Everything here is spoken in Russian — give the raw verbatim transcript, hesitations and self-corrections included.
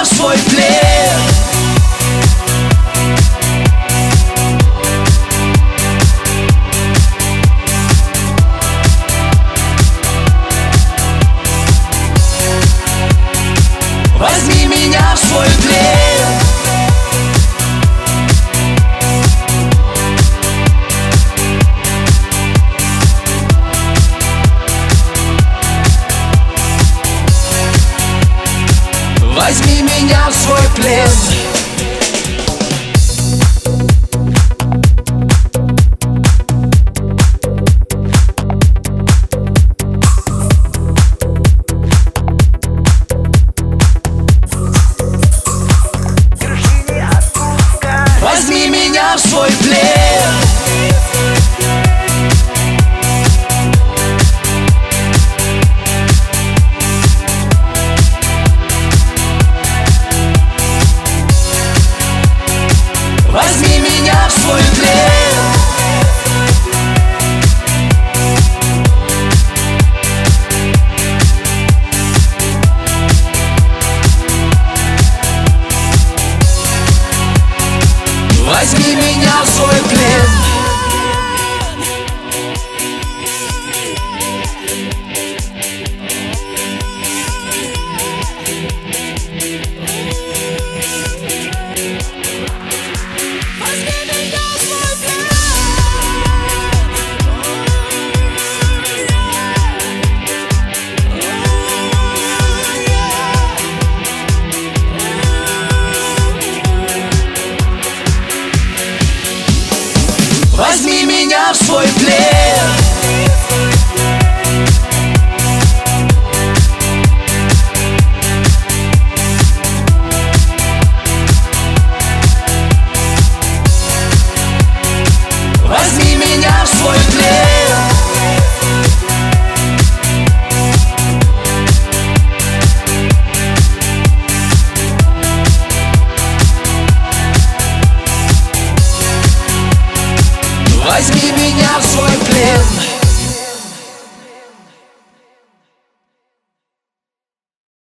меня в свой плен. Возьми меня в свой плен. Возьми меня в свой плен. Возьми меня в свой плен. Возьми меня в свой плен. Возьми меня в свой плен. Возьми меня в свой плен. Возьми меня в свой плен. Возьми меня в свой плен.